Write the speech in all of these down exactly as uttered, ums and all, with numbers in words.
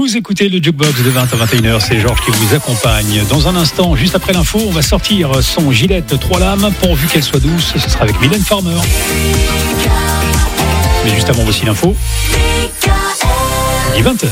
Vous écoutez le Jukebox de vingt à vingt et une heures, c'est Georges qui vous accompagne. Dans un instant, juste après l'info, on va sortir son Gillette trois lames, pourvu qu'elle soit douce, ce sera avec Mylène Farmer. Mais juste avant, voici l'info. Il est vingt heures.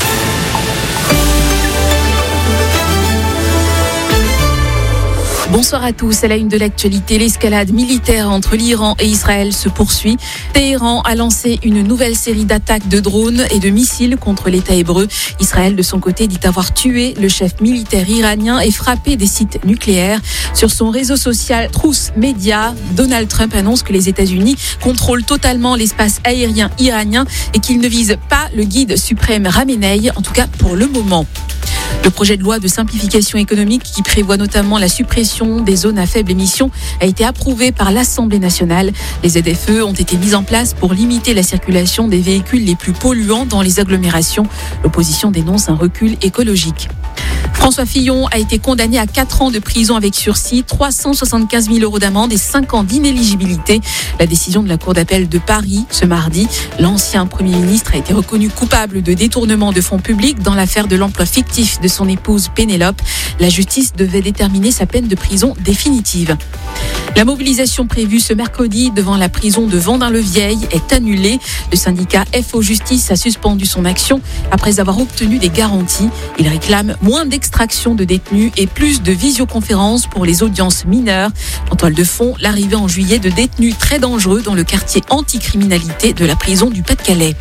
Bonsoir à tous. À la une de l'actualité, l'escalade militaire entre l'Iran et Israël se poursuit. Téhéran a lancé une nouvelle série d'attaques de drones et de missiles contre l'État hébreu. Israël, de son côté, dit avoir tué le chef militaire iranien et frappé des sites nucléaires. Sur son réseau social Truth Media, Donald Trump annonce que les États-Unis contrôlent totalement l'espace aérien iranien et qu'ils ne visent pas le guide suprême Khamenei, en tout cas pour le moment. Le projet de loi de simplification économique qui prévoit notamment la suppression des zones à faible émission a été approuvé par l'Assemblée nationale. Les Z F E ont été mis en place pour limiter la circulation des véhicules les plus polluants dans les agglomérations. L'opposition dénonce un recul écologique. François Fillon a été condamné à quatre ans de prison avec sursis, trois cent soixante-quinze mille euros d'amende et cinq ans d'inéligibilité. La décision de la Cour d'appel de Paris ce mardi. L'ancien Premier ministre a été reconnu coupable de détournement de fonds publics dans l'affaire de l'emploi fictif de son épouse Pénélope. La justice devait déterminer sa peine de prison définitive. La mobilisation prévue ce mercredi devant la prison de Vendin-le-Vieil est annulée. Le syndicat F O Justice a suspendu son action après avoir obtenu des garanties. Il réclame moins d'extraction de détenus et plus de visioconférences pour les audiences mineures. En toile de fond, l'arrivée en juillet de détenus très dangereux dans le quartier anticriminalité de la prison du Pas-de-Calais.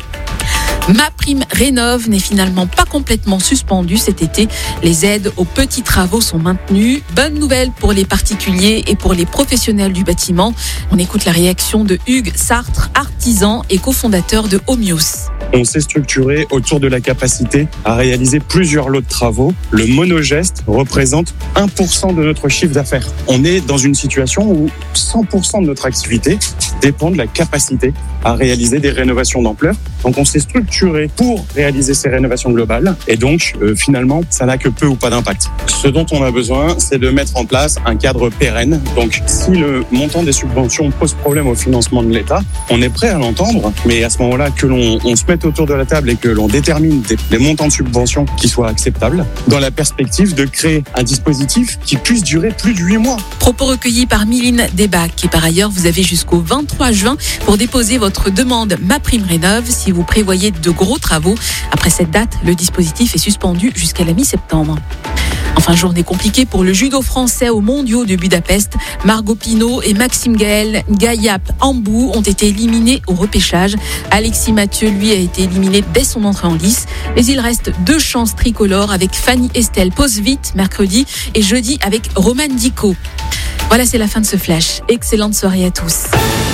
Ma prime rénov n'est finalement pas complètement suspendue cet été. Les aides aux petits travaux sont maintenues. Bonne nouvelle pour les particuliers et pour les professionnels du bâtiment. On écoute la réaction de Hugues Sartre, artisan et cofondateur de Homios. On s'est structuré autour de la capacité à réaliser plusieurs lots de travaux. Le monogeste représente un pour cent de notre chiffre d'affaires. On est dans une situation où cent pour cent de notre activité dépend de la capacité à réaliser des rénovations d'ampleur. Donc on s'est structuré pour réaliser ces rénovations globales et donc euh, finalement ça n'a que peu ou pas d'impact. Ce dont on a besoin, c'est de mettre en place un cadre pérenne. Donc si le montant des subventions pose problème au financement de l'État, on est prêt à l'entendre, mais à ce moment-là que l'on on se mette autour de la table et que l'on détermine des, des montants de subventions qui soient acceptables dans la perspective de créer un dispositif qui puisse durer plus de huit mois. Propos recueillis par Mylène Desbacs et par ailleurs vous avez jusqu'au vingt-trois juin pour déposer votre demande Ma Prime Rénov si vous prévoyez de gros travaux. Après cette date, le dispositif est suspendu jusqu'à la mi-septembre. Enfin, journée compliquée pour le judo français aux mondiaux de Budapest. Margot Pinault et Maxime Gaël Gayap Ambou ont été éliminés au repêchage. Alexis Mathieu, lui, a été éliminé dès son entrée en lice. Mais il reste deux chances tricolores avec Fanny Estelle Posvit mercredi et jeudi avec Romane Dico. Voilà, c'est la fin de ce flash. Excellente soirée à tous.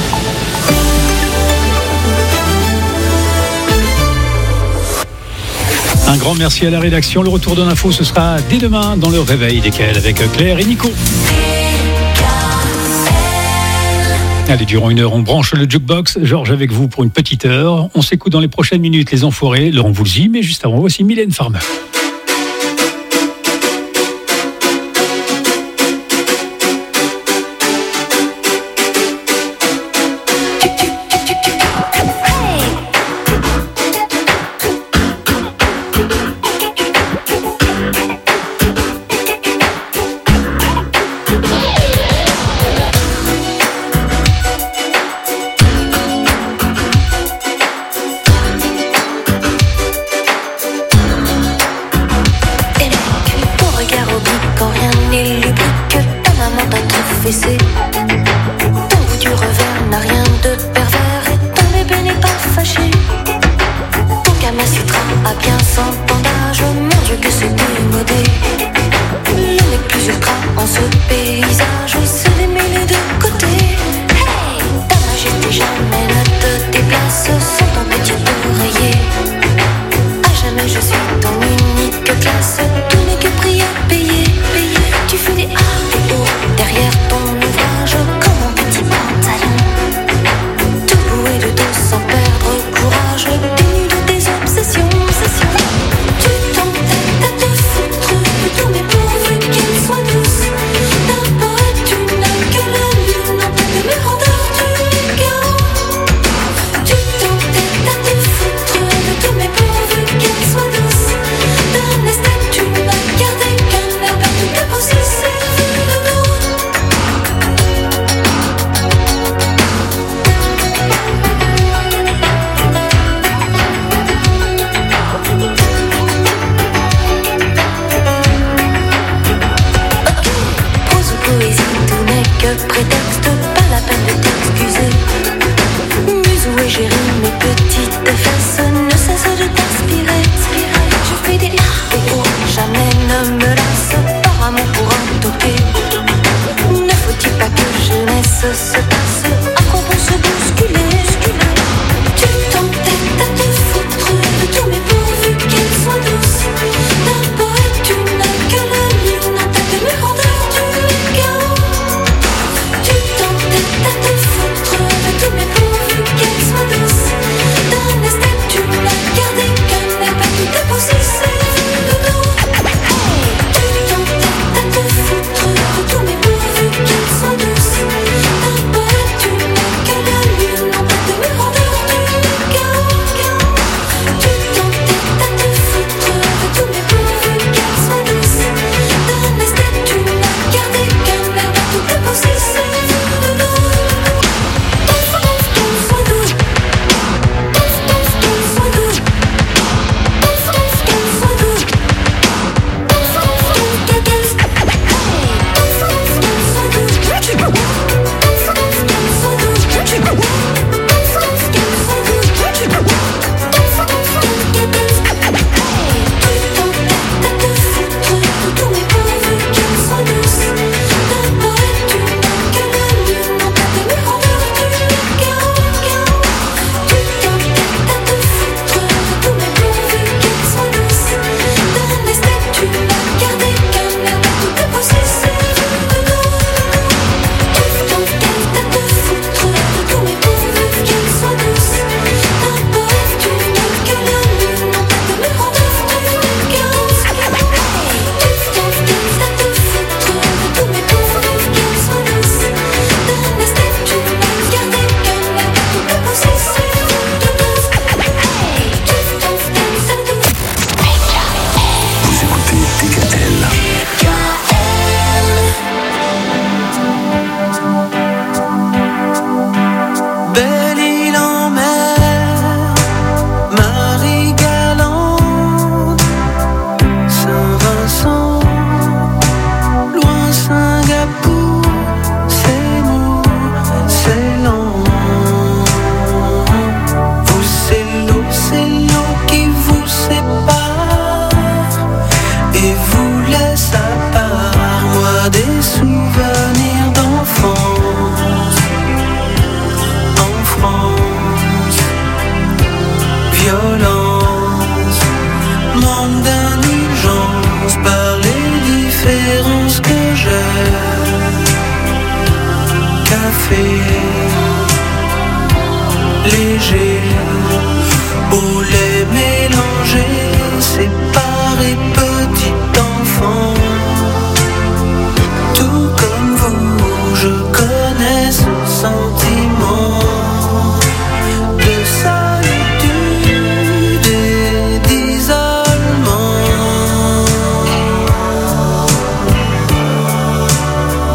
Un grand merci à la rédaction. Le retour de l'info, ce sera dès demain dans le réveil desquels avec Claire et Nico. Allez, durant une heure, on branche le Jukebox. Georges avec vous pour une petite heure. On s'écoute dans les prochaines minutes les Enfoirés, Laurent Voulzy, mais juste avant, voici Mylène Farmer. Pourvu qu'elle soit douce, n'a pas être une de prétexte, pas la peine de t'excuser. Musou et Géry, mes petites fesses ne cessent de t'inspirer. Je fais des ah et oh, jamais ne me lasse par amour pour un toqué. Ne faut-il pas que jeunesse se passe, à quoi bon se bousculer? Tu t'entêtes à te foutre de tous mes pourvus qu'elles soient douces. D'un poète, tu n'as que la lune en tête de mes rondeurs du chaos. Tu t'entêtes à te foutre de tous mes pourvus qu'elles soient douces. D'un esthète, tu n'as gardé qu'un air pas tout déposé, c'est de dos. Tu t'entêtes à te foutre de tous mes pourvus qu'elles soient douces. D'un poète, tu n'as que la lune en tête de mes rondeurs du chaos. Tu t'entêtes à te foutre de tous mes pourvus qu'elles soient douces. D'un esthète, tu n'as gardé qu'un air pas tout déposé, c'est de dos. Qu'elles soient douces. Qu'elles soient douces. Qu'elles soient douces.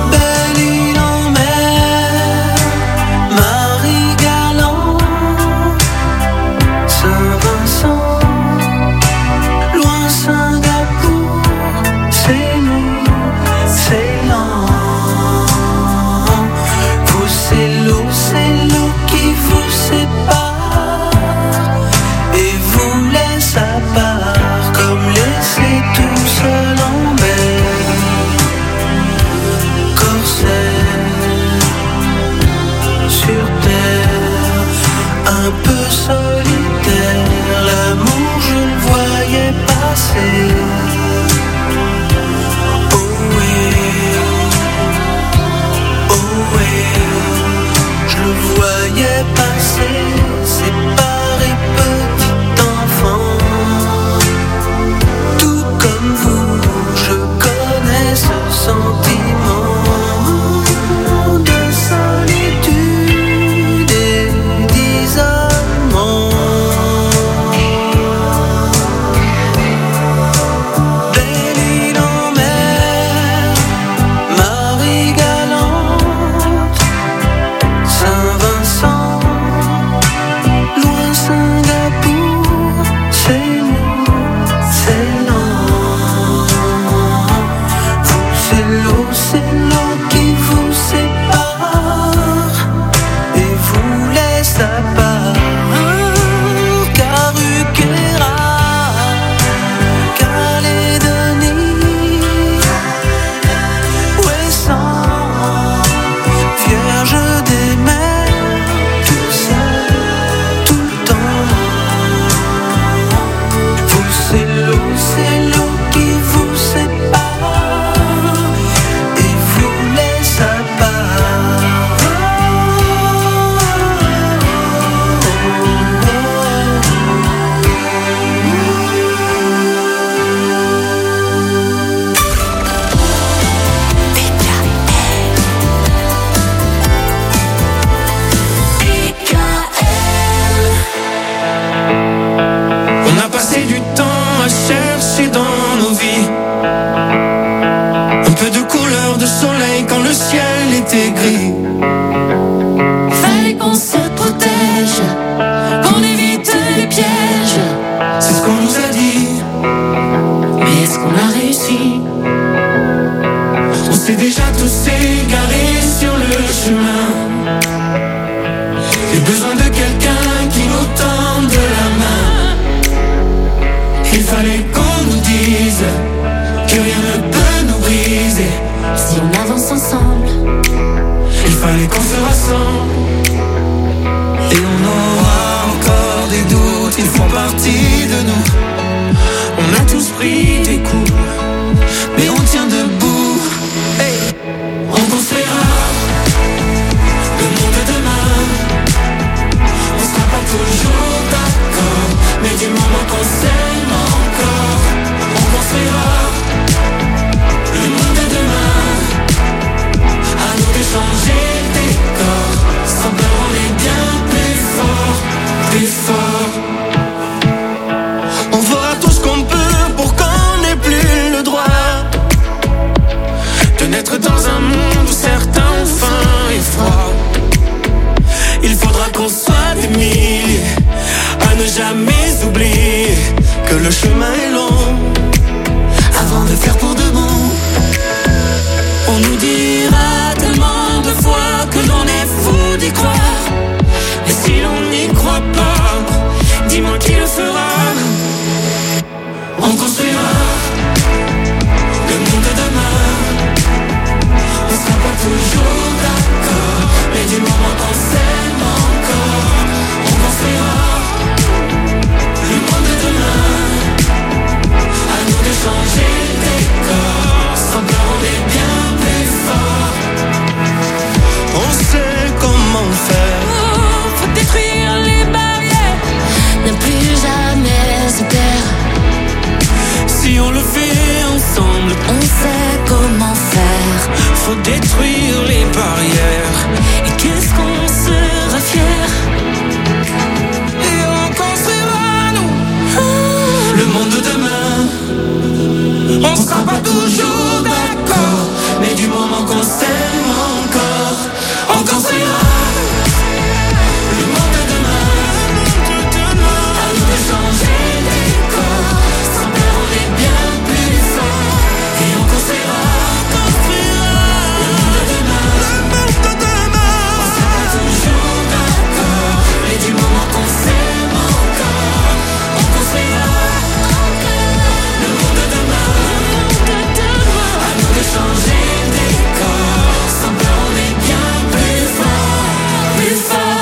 Belle île en mer, Marie Galante. de soleil quand le ciel était gris. Fallait qu'on se protège, qu'on évite les pièges. C'est ce qu'on nous a dit. Mais est-ce qu'on a réussi? On s'est déjà tous égarés sur le chemin. J'ai besoin de quelqu'un qui nous tende la main. Il fallait qu'on nous dise que rien ne peut nous briser. Si on avance ensemble, il fallait qu'on se rassemble. Et on aura encore des doutes, ils font partie de nous. On a tous pris des coups, mais on tient debout. Hey. On construira le monde de demain. On sera pas toujours d'accord, mais du moment qu'on s'aime encore, on construira le monde de demain. À nous de changer le décor. Sans peur on est bien plus fort, plus fort. On fera tout ce qu'on peut pour qu'on n'ait plus le droit de naître dans un monde où certains ont faim et froid. Il faudra qu'on soit des milliers à ne jamais oublier que le chemin est long avant de faire pour de bon. On nous dira tellement de fois que l'on est fou d'y croire. Mais si l'on n'y croit pas, dis-moi qui le fera. On construira le monde de demain. On sera pas toujours d'accord, mais du moment qu'on s'aime encore, on construira le monde de demain. À nous de changer le décor. Sans peur on est bien plus fort. On sait comment faire. oh, faut détruire les barrières, ne plus jamais se taire. Si on le fait ensemble, On sait comment faire. faut détruire les barrières. Et qu'est-ce qu'on sera fier? Et on construira nous le monde de demain. On sera pas toujours d'accord, mais du moment qu'on s'aime encore, on construira le monde de demain. À nous de changer les corps. Sans peur on est bien plus fort. Et on construira, construira le monde de demain. Le monde de demain. On sera pas toujours d'accord, mais du moment qu'on s'aime encore, on construira le monde de demain. À nous de changer le décor. Sans peur on est bien plus fort, plus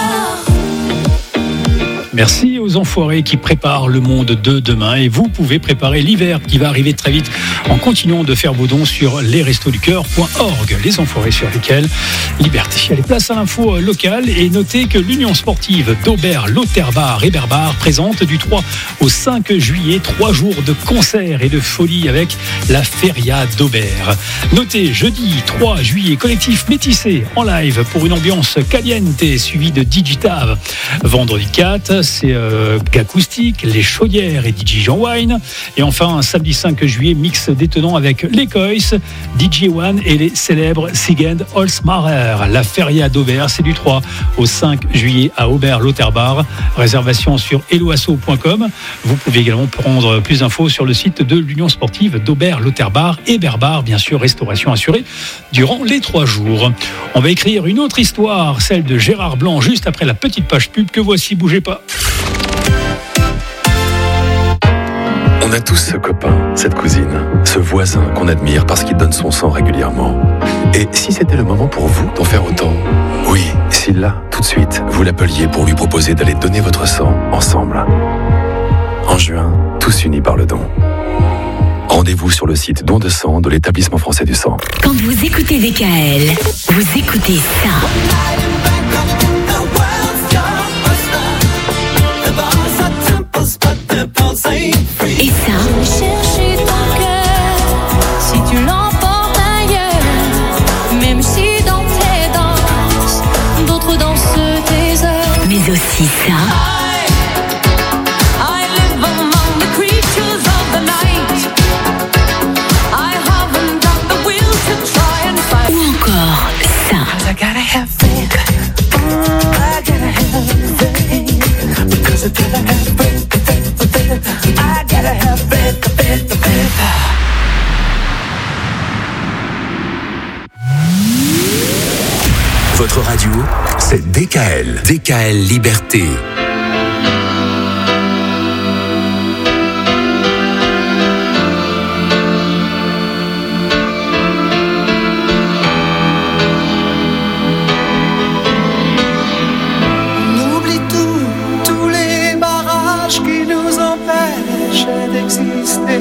fort. Merci aux enfoirés qui préparent le monde de demain. Et vous pouvez préparer l'hiver qui va arriver très vite en continuant de faire vos dons sur les restos du cœur point org. Les enfoirés sur lesquels Liberté. Allez, place à l'info locale et notez que l'Union sportive d'Aubert, Lauterbar et Berbar présente du trois au cinq juillet trois jours de concerts et de folie avec la Feria d'Aubert. Notez jeudi trois juillet collectif Métissé en live pour une ambiance caliente suivie de Digitav. Vendredi quatre, c'est euh, Acoustique, Les Chaudières et D J Jean Wine. Et enfin, samedi cinq juillet, mix détonnant avec les Coys, D J One et les célèbres Sigend Holzmacher. La Feria d'Aubert, c'est du trois au cinq juillet à Aubert-Lauterbar. Réservation sur eloasso point com. Vous pouvez également prendre plus d'infos sur le site de l'Union sportive d'Aubert-Lauterbar et Berbar. Bien sûr, restauration assurée durant les trois jours. On va écrire une autre histoire, celle de Gérard Blanc, juste après la petite page pub que voici. Bougez pas. On a tous ce copain, cette cousine, ce voisin qu'on admire parce qu'il donne son sang régulièrement. Et si c'était le moment pour vous d'en faire autant? Oui, si là, tout de suite, vous l'appeliez pour lui proposer d'aller donner votre sang ensemble. En juin, tous unis par le don. Rendez-vous sur le site don de sang de l'Établissement français du sang. Quand vous écoutez D K L, vous écoutez ça. Et ça, Chercher ton cœur, si tu l'emportes ailleurs, même si dans tes danses, d'autres dansent tes heures. mais aussi ça. I live among the creatures of the night. I haven't got the will to try and find votre radio, c'est D K L. D K L Liberté. On oublie tout, tous les barrages qui nous empêchent d'exister.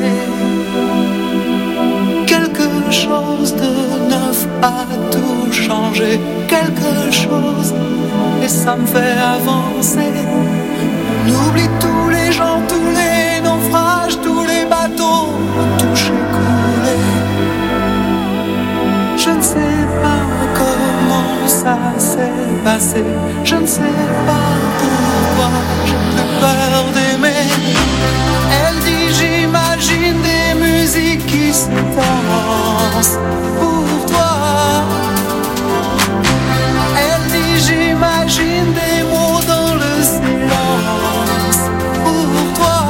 Quelque chose de neuf a tout changé, quelque chose, et ça me fait avancer. On oublie tous les gens, tous les naufrages, tous les bateaux touchés, coulés. Je ne sais pas comment ça s'est passé, je ne sais pas pourquoi j'ai plus peur d'aimer. Elle dit j'imagine des musiques qui se dansent pour toi. Elle dit j'imagine des mots dans le silence pour toi.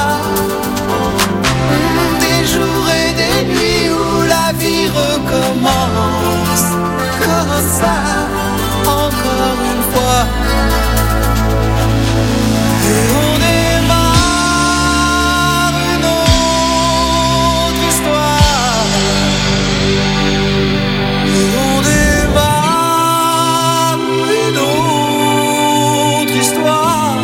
Des jours et des nuits où la vie recommence comme ça, encore une fois. Et on démarre une autre histoire. Et on démarre une autre histoire.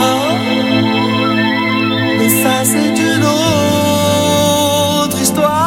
Mais ça c'est une autre histoire.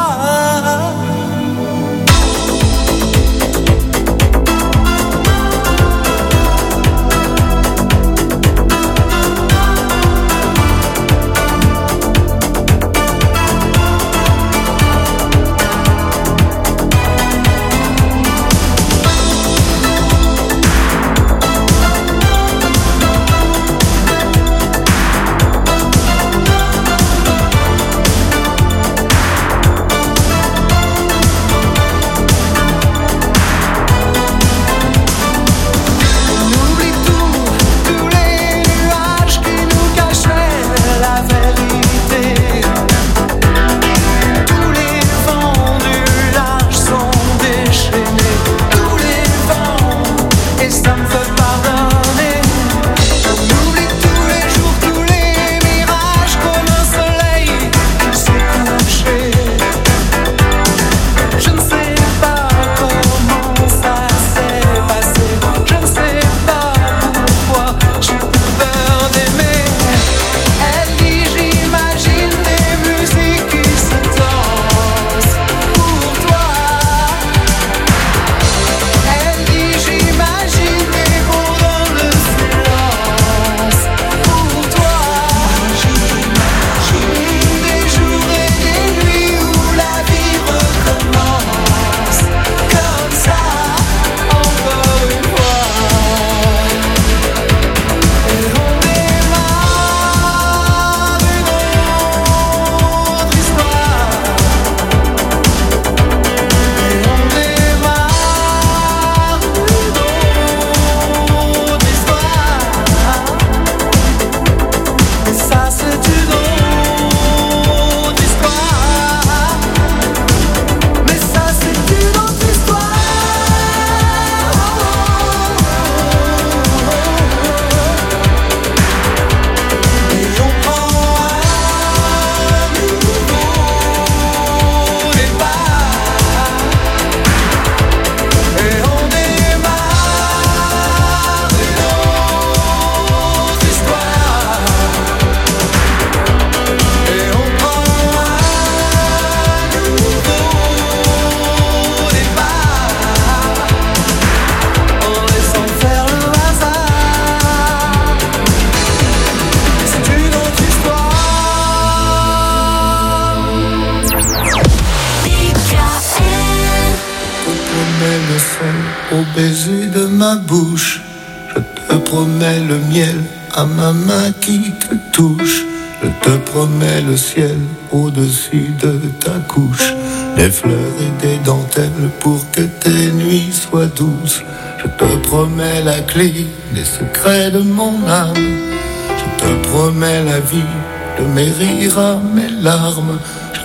Au baiser de ma bouche, je te promets le miel à ma main qui te touche. Je te promets le ciel au-dessus de ta couche, des fleurs et des dentelles pour que tes nuits soient douces. Je te promets la clé des secrets de mon âme. Je te promets la vie de mes rires à mes larmes. Je te promets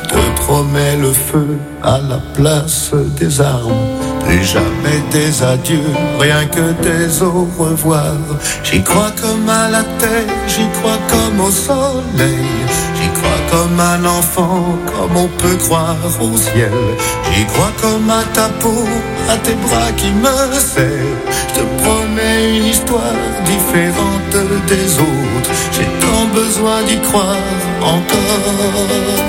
promets le feu à la place des armes. Plus jamais des adieux, rien que des au revoir. J'y crois comme à la terre, j'y crois comme au soleil. J'y crois comme un enfant, comme on peut croire au ciel. J'y crois comme à ta peau, à tes bras qui me serrent. Je te promets une histoire différente des autres. J'ai tant besoin d'y croire encore.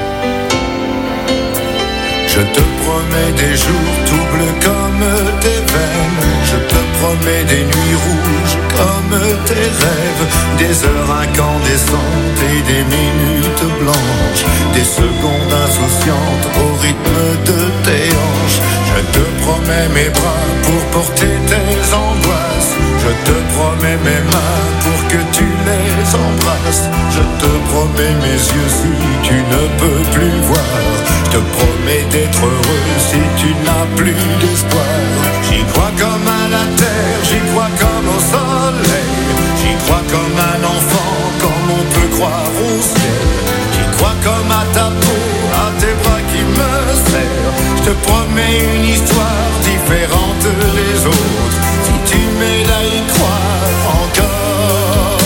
Je te promets des jours tout bleus comme tes veines. Je te promets des nuits rouges comme tes rêves. Des heures incandescentes et des minutes blanches. Des secondes insouciantes au rythme de tes hanches. Je te promets mes bras pour porter tes angoisses. Je te promets mes mains pour que tu les embrasses. Je te promets mes yeux si tu ne peux plus voir. Je te promets d'être heureux si tu n'as plus d'espoir. J'y crois comme à la terre, j'y crois comme au soleil. J'y crois comme un enfant, comme on peut croire au ciel. J'y crois comme à ta peau, à tes bras qui me serrent. Je te promets une histoire différente des autres. Si tu m'aides à y croire encore.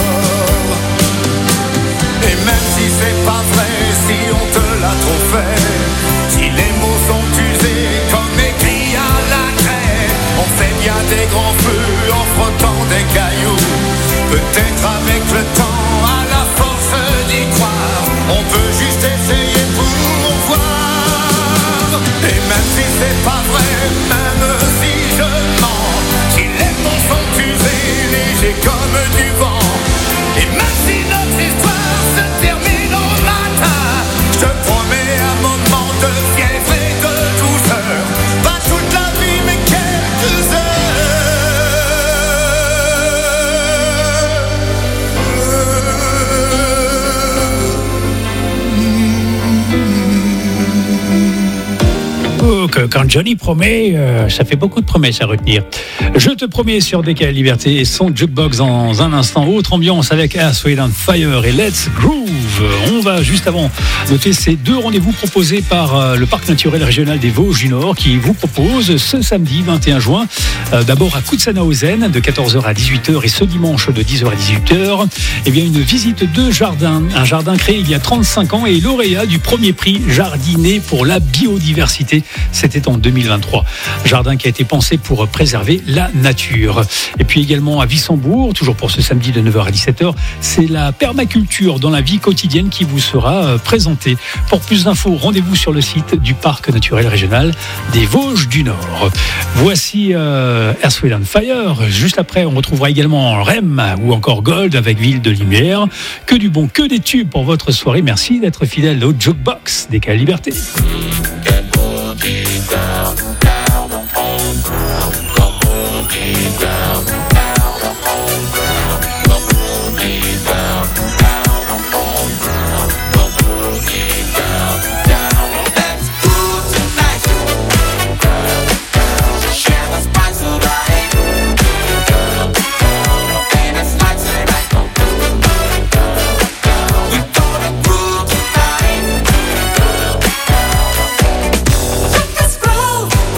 Et même si c'est pas vrai, si on te l'a trop fait, si les mots sont usés comme écrits à la craie, on fait bien des grands feux en frottant des cailloux. Peut-être avec le temps, à la force d'y croire, on peut juste essayer pour voir. Et même si c'est pas vrai, même si je mens, si les mots sont usés, légers comme du vent, et même si notre histoire se termine au matin, je te promets un moment de fièvre et de douceur. Pas toute la vie mais quelques heures. Oh, que quand Johnny promet, euh, ça fait beaucoup de promesses à retenir. Je te promets sur D K L Liberté et son jukebox dans un instant. Autre ambiance avec Earth, Wind and Fire et Let's Groove. On va juste avant noter ces deux rendez-vous proposés par euh, le Parc naturel régional des Vosges du Nord qui vous propose ce samedi vingt et un juin, euh, d'abord à Kutsanaozen de quatorze heures à dix-huit heures et ce dimanche de dix heures à dix-huit heures, eh bien une visite de jardin. Un jardin créé il y a trente-cinq ans et lauréat du premier prix Jardiner pour la biodiversité. C'était en deux mille vingt-trois. Jardin qui a été pensé pour préserver la nature. Et puis également à Wissembourg, toujours pour ce samedi de neuf heures à dix-sept heures, c'est la permaculture dans la vie quotidienne qui vous sera présentée. Pour plus d'infos, rendez-vous sur le site du Parc naturel régional des Vosges du Nord. Voici euh, Earth, Wind and Fire. Juste après, on retrouvera également R E M ou encore Gold avec Ville de Lumière. Que du bon, que des tubes pour votre soirée. Merci d'être fidèle au Jukebox D K L Liberté. Let's go.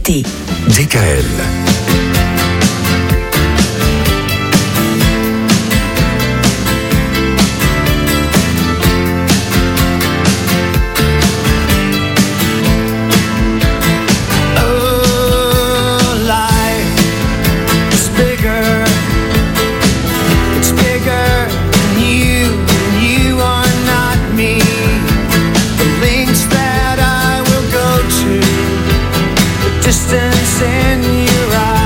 Liberté. D K L. Distance in your eyes.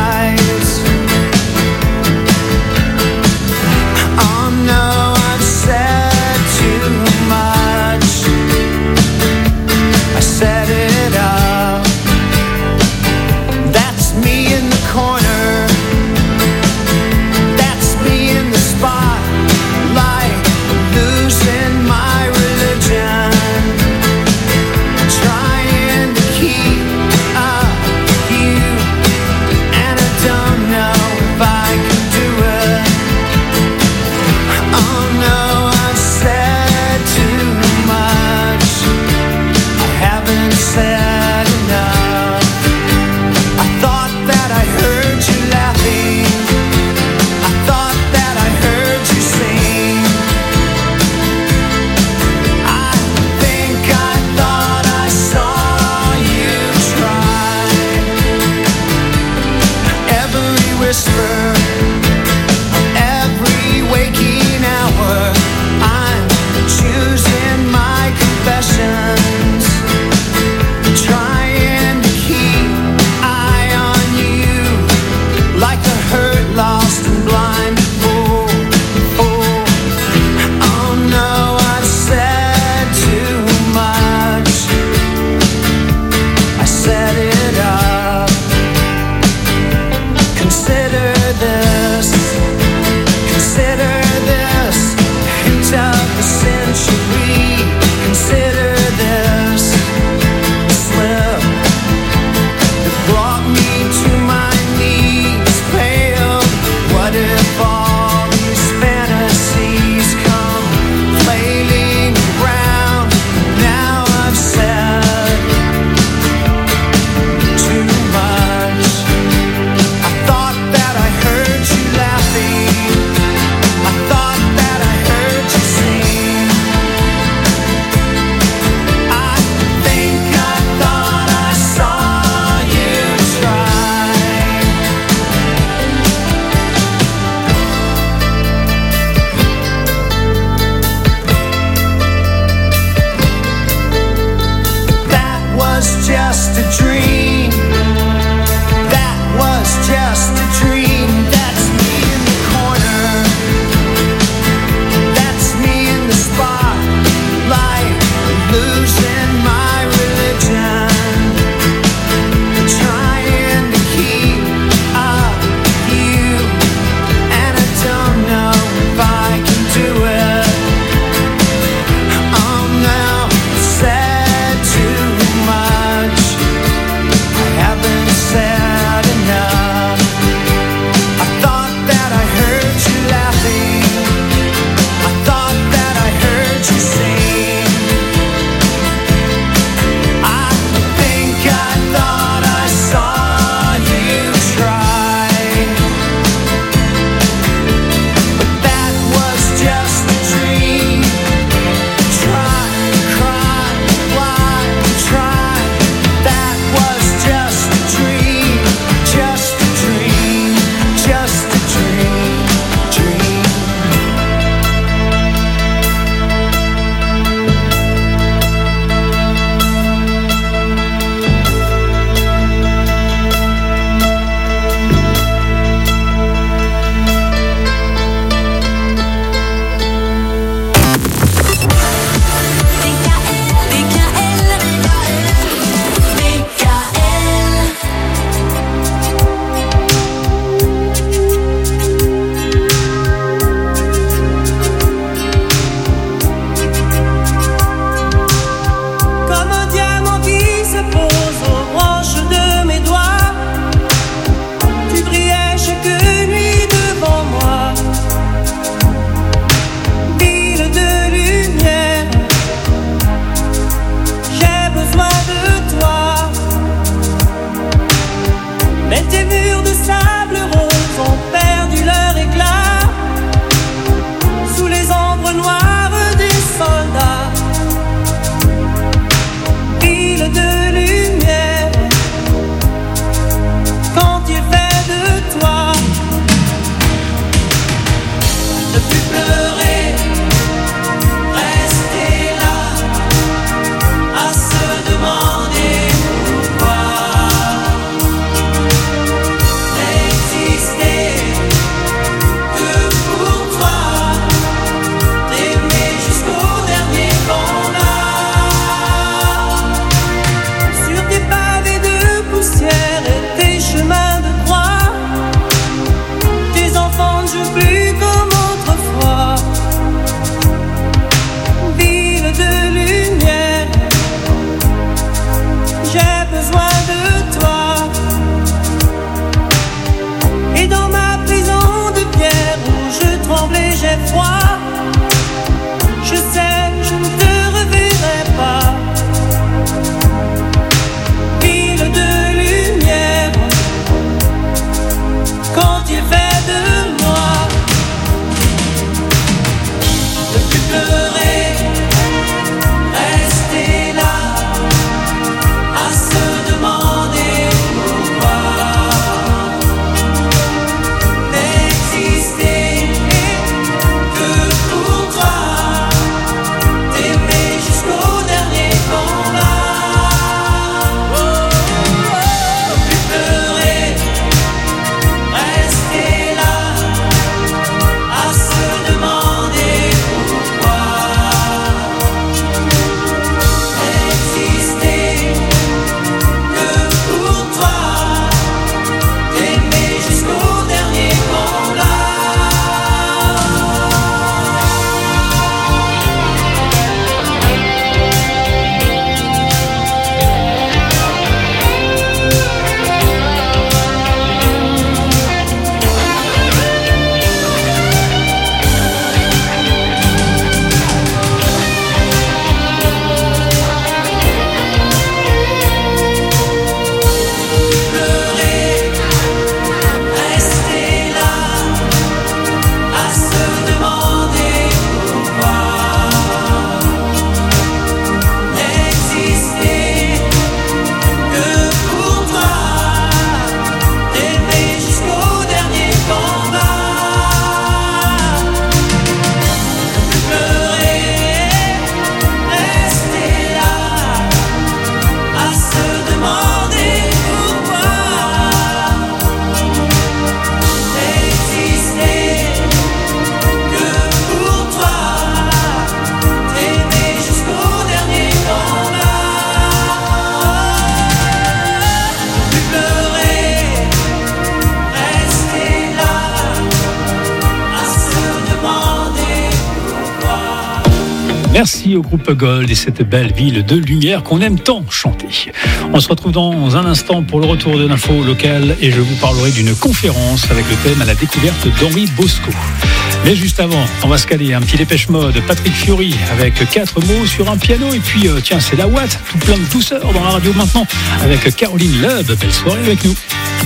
Merci au groupe Gold et cette belle ville de lumière qu'on aime tant chanter. On se retrouve dans un instant pour le retour de l'info locale et je vous parlerai d'une conférence avec le thème à la découverte d'Henri Bosco. Mais juste avant, on va se caler un petit Dépêche Mode, Patrick Fiori avec quatre mots sur un piano et puis euh, tiens c'est la Watt, tout plein de douceur dans la radio maintenant avec Caroline Loeb. Belle soirée avec nous.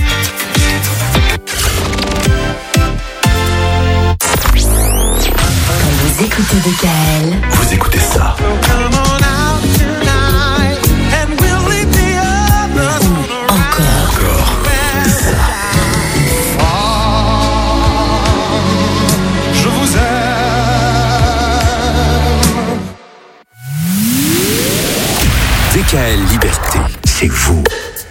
Vous écoutez D K L. Vous écoutez ça. Ou encore. Encore. Ça. Je vous aime. D K L Liberté, c'est vous.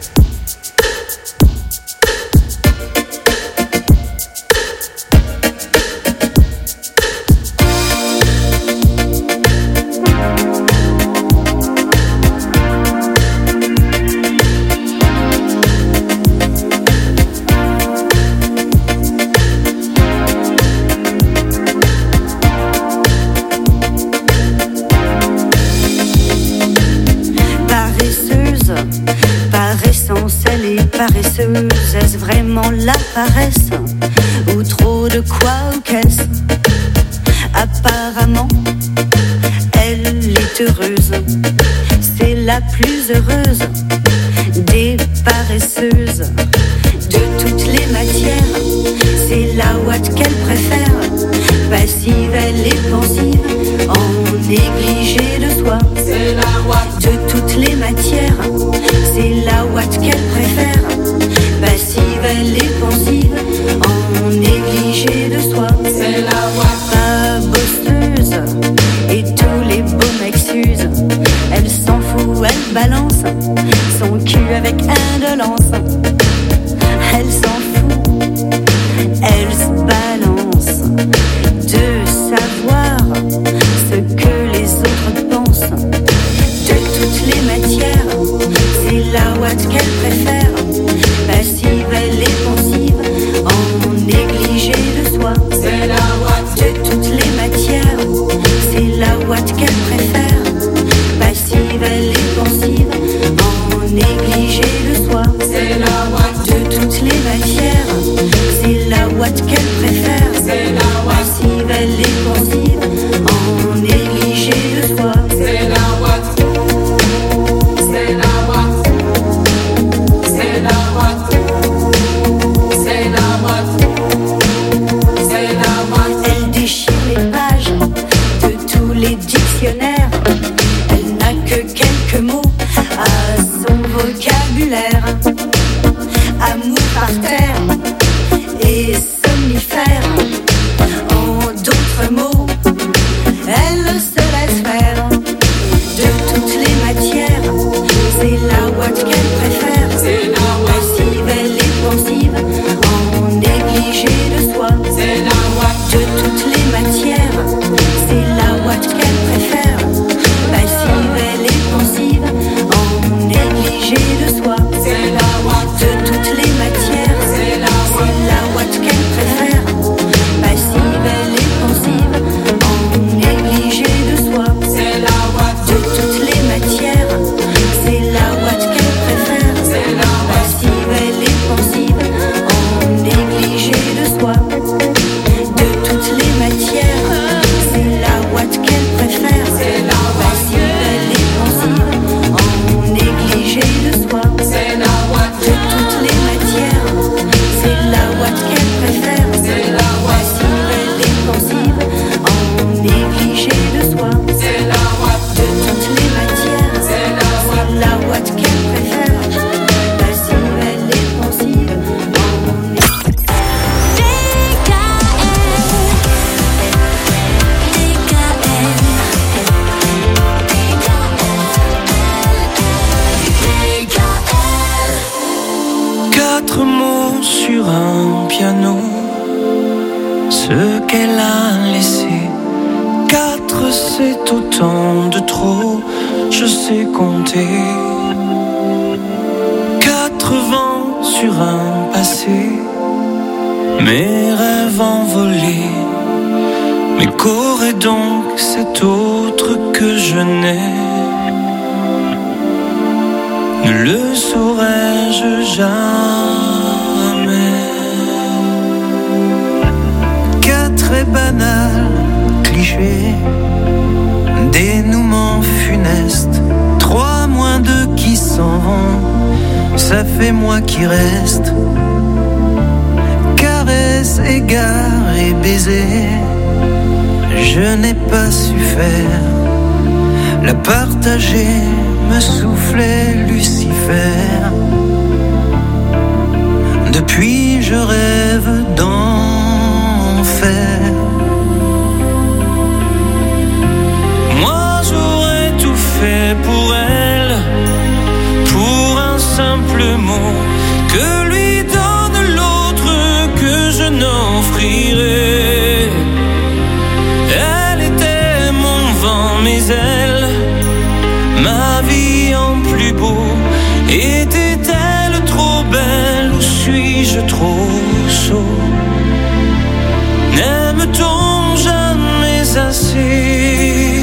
Paresseuse, est-ce vraiment la paresse ou trop de quoi ou qu'est-ce? Apparemment, elle est heureuse, c'est la plus heureuse des paresseuses. De toutes les matières, c'est la Watt qu'elle préfère. Passive, elle est pensive, en négligé de soi. C'est la Watt. De toutes les matières, c'est la Watt qu'elle préfère. Passive, elle est pensive, en négligé de soi. C'est la Watt. Pas bosseuse, et tous les beaux mecs s'usent. Elle s'en fout, elle balance son cul avec indolence. Elle s'en fout, elle se balance de savoir ce que les autres pensent. De toutes les matières, c'est la Watt qu'elle préfère. Passive, elle est pensive, en négligé de soi. C'est la Watt. De toutes les matières, c'est la Watt qu'elle préfère. Passive, elle est pensive, en négligé de soi. C'est la Watt. De toutes les matières, c'est la Watt qu'elle préfère. C'est la Watt. Passive, elle est pensive, en négligé de soi. C'est la Watt. C'est la Watt. C'est la Watt. C'est la Watt. C'est la Watt. Elle déchire les pages de tous les dictionnaires. Elle n'a que quelques mots à son vocabulaire. Amour par terre et somnifère. En d'autres mots, elle se laisse faire. De toutes les matières, c'est la Watt qu'elle préfère. C'est la Watt. Passive, elle est pensive, en négligé de soi. C'est la Watt. De toutes les matières, c'est la Watt qu'elle préfère. Passive, elle est pensive, en négligé de soi. C'est la Watt. De toutes les matières, c'est la Watt. C'est la Watt qu'elle préfère. Passive, elle est pensive, en négligé de soi. C'est la Watt. De toutes les matières, c'est la Watt qu'elle préfère. C'est la Watt. Passive, elle est pensive, en négligé de soi. De toutes les matières, c'est la Watt qu'elle préfère. C'est la Watt. Passive, elle est pensive, en négligé de soi. C'est la Watt. De toutes les matières, c'est la Watt qu'elle préfère. C'est la Watt. Passive, elle est pensive, en négligé de soi. C'est la Watt. De toutes les matières, c'est la Watt. La Watt qu'elle préfère. Passive, elle est pensive, en négligé. Quatre mots sur un piano, ce qu'elle a laissé. Quatre, c'est autant de trop, je sais compter. Quatre vents sur un passé, mes rêves envolés. Mais qu'aurait donc cet autre que je n'ai? Ne le saurais-je jamais? Qu'un très banal cliché, dénouement funeste, trois moins deux qui s'en vont, ça fait moi qui reste. Caresse, égard et baiser, je n'ai pas su faire. La partager me soufflait Lucifer. Depuis je rêve d'enfer. Moi j'aurais tout fait pour elle, pour un simple mot que lui donne l'autre que je n'offrirai. Elle était mon vent, mes ailes, ma vie en plus beau. Était-elle trop belle ou suis-je trop sot? N'aime-t-on jamais assez?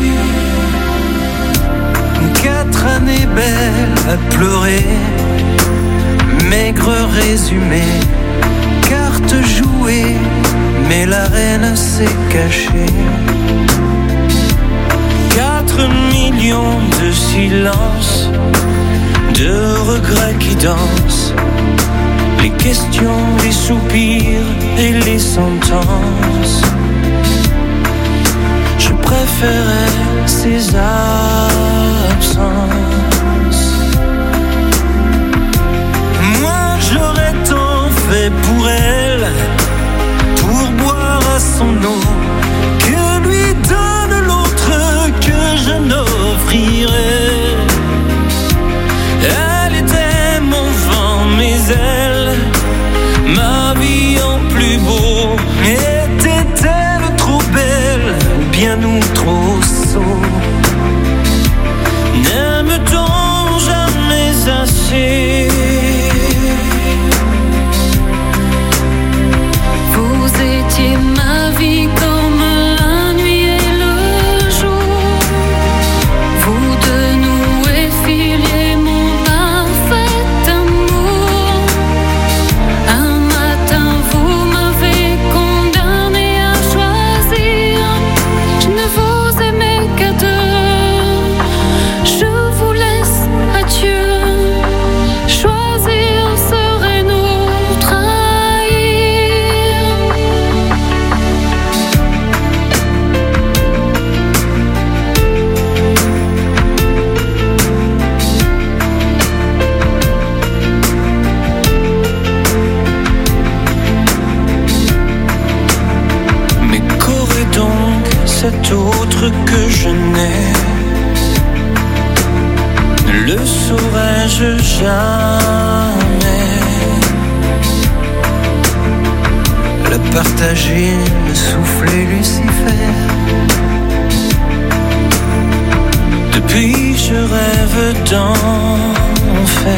Quatre années belles à pleurer, maigre résumé, carte jouée, mais la reine s'est cachée. Quatre millions de silences, de regrets qui dansent, les questions, les soupirs et les sentences. Je préférais ces absences. Moi j'aurais tant fait pour elle, pour boire à son eau, que lui donne l'autre que je n'offrirai. Elle était mon vent, mes ailes, ma vie en plus beau. Était-elle trop belle, bien ou trop sot? N'aime-t-on jamais assez? Vous étiez ma vie comme la nuit et le jour. Vous de nous effiliez mon parfait amour. Un matin vous m'avez condamné à choisir. Je ne vous aimais qu'à deux. Je vous laisse à Dieu. Choisir serait nous trahir. Mais qu'aurait donc cet autre que je n'ai? Ne le saurais-je jamais? La partager, me souffler Lucifer. Depuis je rêve d'enfer.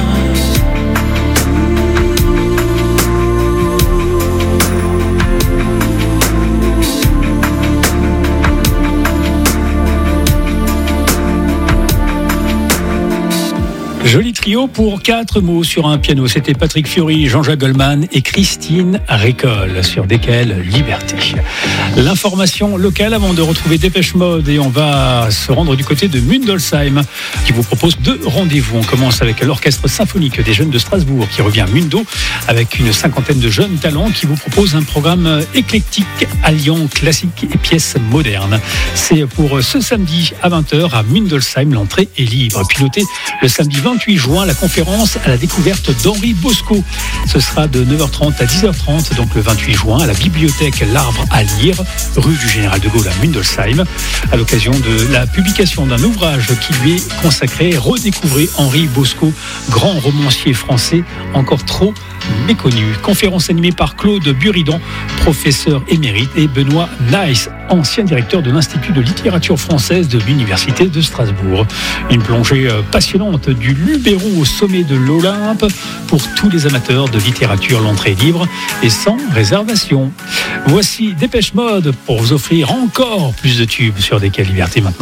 Joli trio pour quatre mots sur un piano. C'était Patrick Fiori, Jean-Jacques Goldman et Christine Récolle sur D K L Liberté. L'information locale avant de retrouver Dépêche Mode, et on va se rendre du côté de Mundolsheim qui vous propose deux rendez-vous. On commence avec l'Orchestre Symphonique des Jeunes de Strasbourg qui revient à Mundo avec une cinquantaine de jeunes talents qui vous propose un programme éclectique alliant classique et pièces modernes. C'est pour ce samedi à vingt heures à Mundolsheim. L'entrée est libre. Puis notez le samedi vingt-huit juin la conférence à la découverte d'Henri Bosco. Ce sera de neuf heures trente à dix heures trente, donc le vingt-huit juin, à la bibliothèque L'Arbre à lire, rue du Général de Gaulle à Mundolsheim, à l'occasion de la publication d'un ouvrage qui lui est consacré. Redécouvrez Henri Bosco, grand romancier français, encore trop méconnue. Conférence animée par Claude Buridan, professeur émérite, et Benoît Nice, ancien directeur de l'Institut de littérature française de l'Université de Strasbourg. Une plongée passionnante du Luberon au sommet de l'Olympe. Pour tous les amateurs de littérature, l'entrée est libre et sans réservation. Voici Dépêche Mode pour vous offrir encore plus de tubes sur D K L Liberté maintenant.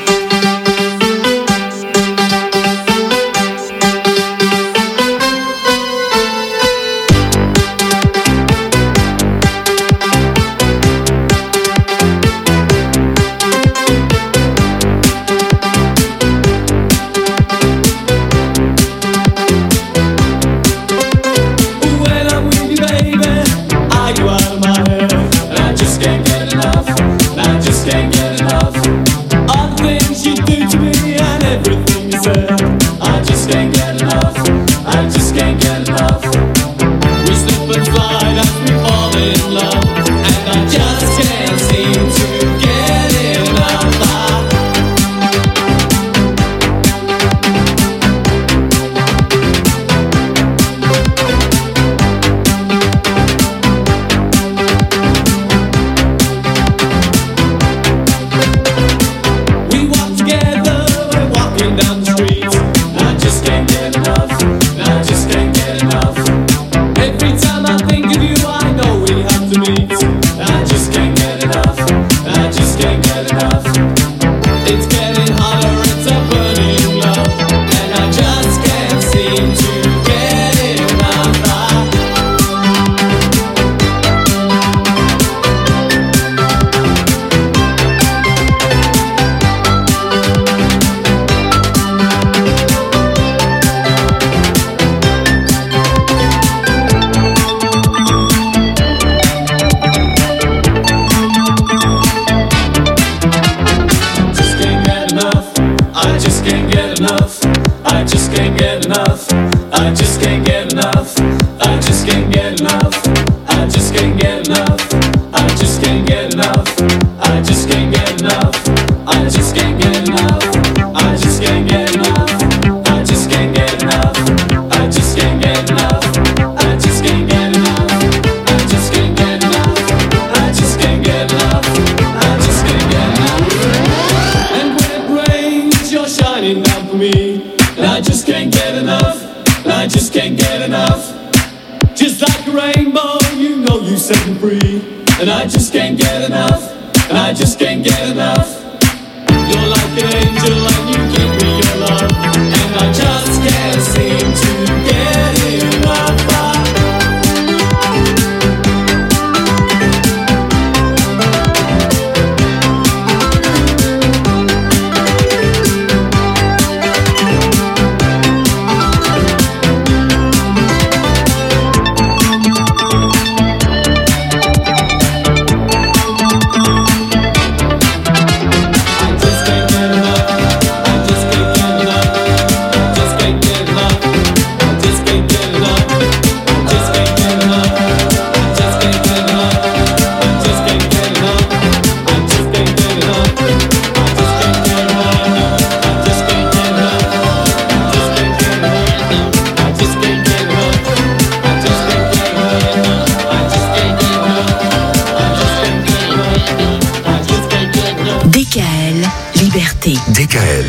D K L.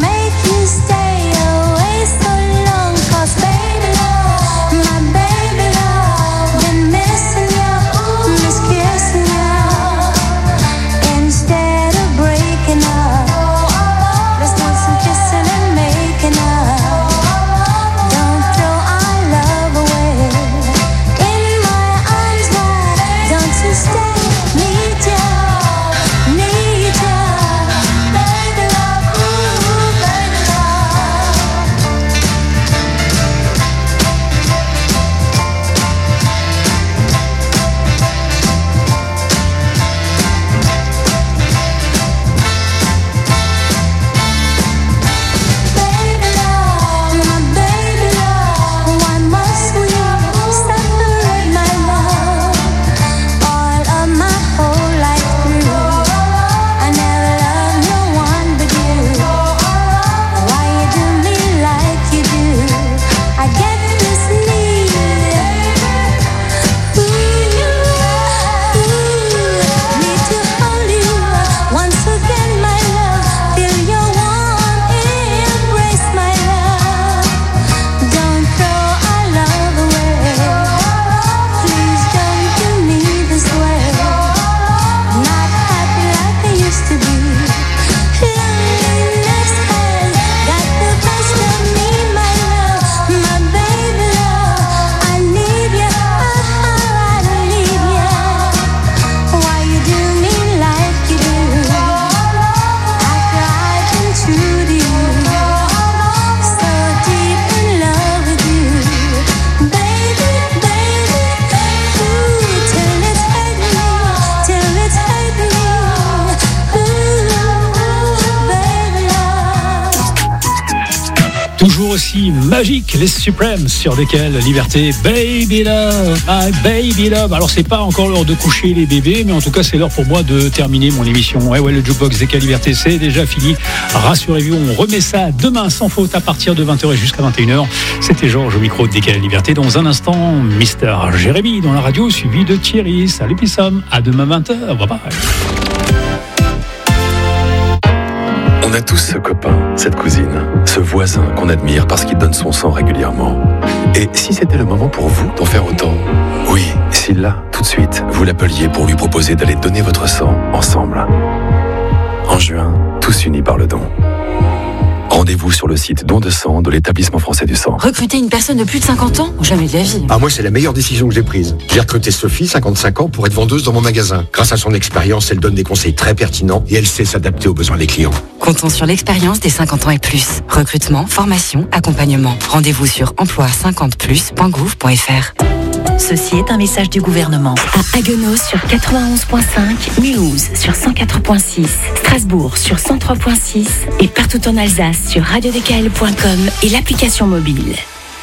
Stay away so long, 'cause baby love, my baby Toujours aussi magique, les Supremes sur lesquels Liberté, Baby Love, My Baby Love. Alors c'est pas encore l'heure de coucher les bébés, mais en tout cas c'est l'heure pour moi de terminer mon émission. Ouais ouais, le Jukebox D K L Liberté c'est déjà fini. Rassurez-vous, on remet ça demain sans faute à partir de vingt heures et jusqu'à vingt et une heures. C'était Georges au micro de D K L Liberté. Dans un instant, Mister Jérémy dans la radio suivi de Thierry. Salut Pissom, à demain vingt heures. Bye bye. On a tous ce copain, cette cousine, ce voisin qu'on admire parce qu'il donne son sang régulièrement. Et si c'était le moment pour vous d'en faire autant? Oui, si là, tout de suite, vous l'appeliez pour lui proposer d'aller donner votre sang ensemble. En juin, tous unis par le don. Rendez-vous sur le site don de sang de l'établissement français du sang. Recruter une personne de plus de cinquante ans? Jamais de la vie. Ah, moi, c'est la meilleure décision que j'ai prise. J'ai recruté Sophie, cinquante-cinq ans, pour être vendeuse dans mon magasin. Grâce à son expérience, elle donne des conseils très pertinents et elle sait s'adapter aux besoins des clients. Comptons sur l'expérience des cinquante ans et plus. Recrutement, formation, accompagnement. Rendez-vous sur emploi cinquante plus point gouv point f r. Ceci est un message du gouvernement. À Haguenau sur quatre-vingt-onze virgule cinq, Mulhouse sur cent quatre virgule six, Strasbourg sur cent trois virgule six et partout en Alsace sur radio d k l point com et l'application mobile.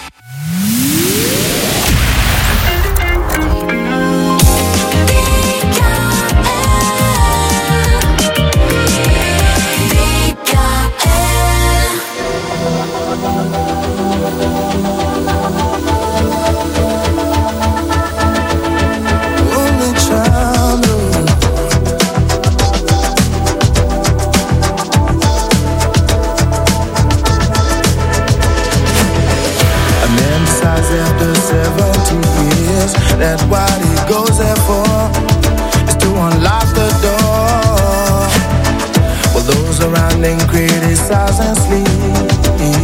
That what he goes there for is to unlock the door. While those around him criticize and sleep.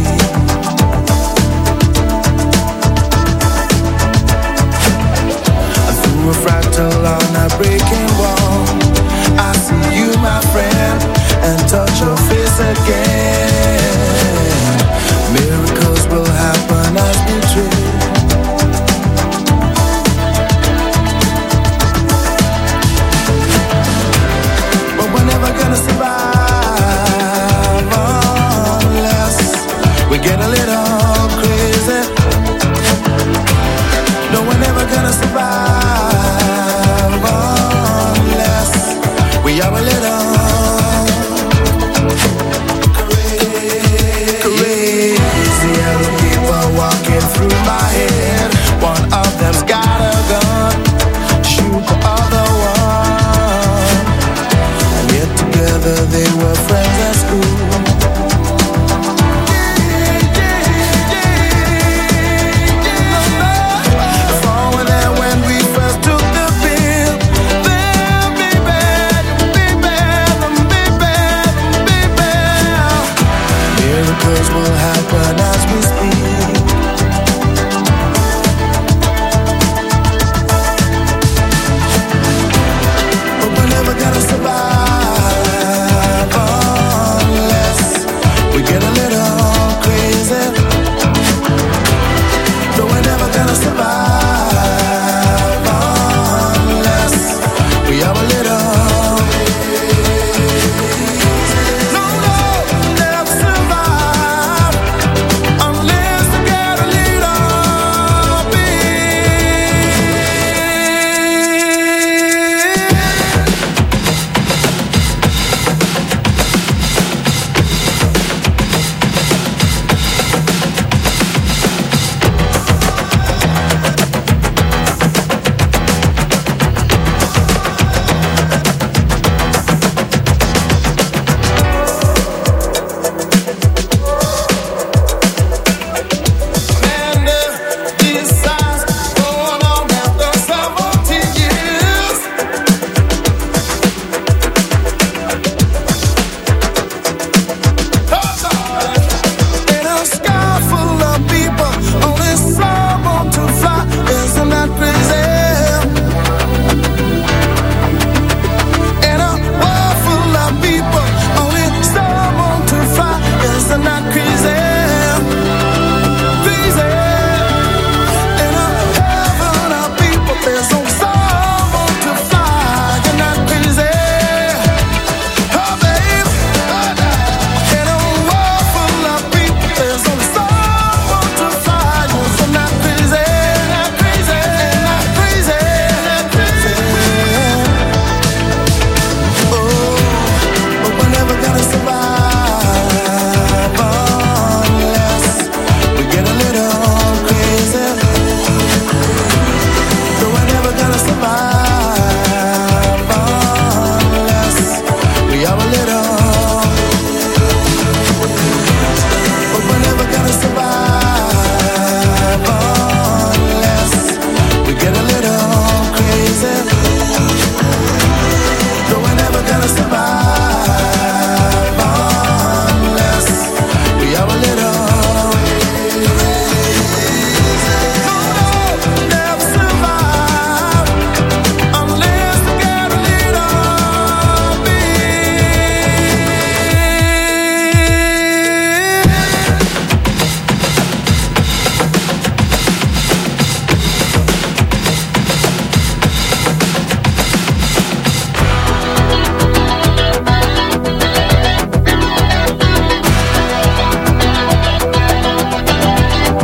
Through a fractal on a breaking wall, I see you, my friend, and touch your face again. Miracles will happen as we dream. We get a little crazy. No, we're never gonna survive.